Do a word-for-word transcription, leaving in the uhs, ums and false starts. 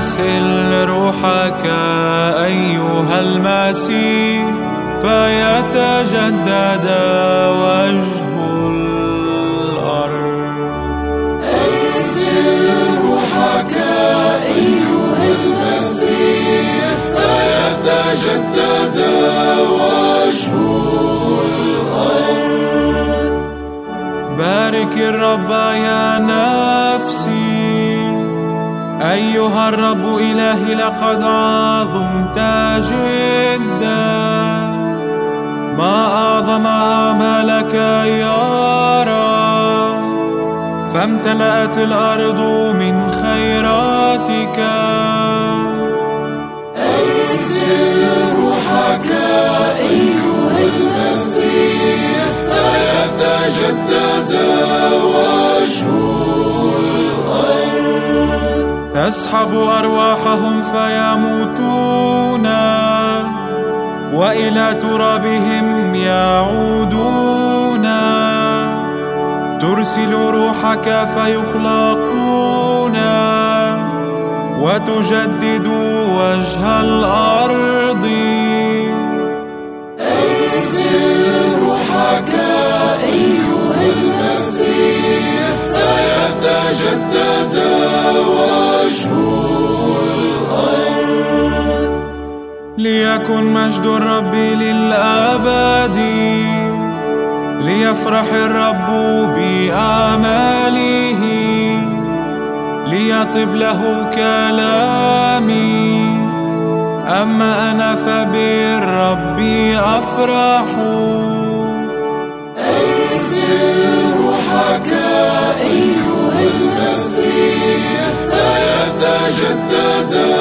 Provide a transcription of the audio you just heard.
أرسل روحك أيها المسيح فيتجدد وجه الأرض. أرسل روحك أيها المسيح فيتجدد وجه الأرض. بارك الرب يا نفسي أيها الرب إلهي، لقد عظمت جدا، ما أعظم آمالك يا رب، فامتلأت الأرض من خيراتك. أرسل روحك أيها المسيح فيتجدد وجه الأرض. تسحب أرواحهم فيموتون وإلى ترابهم يعودون، ترسل روحك فيخلقون وتجدد وجه الأرض. أرسل روحك أيها المسيح فيتجدد وجه الأرض. ليكن مجد الرب للأبد، ليفرح الرب بأعماله، ليطب له كلامي، أما أنا فبالرب أفرح. أرسل روحك أيها المسيح فيتجدد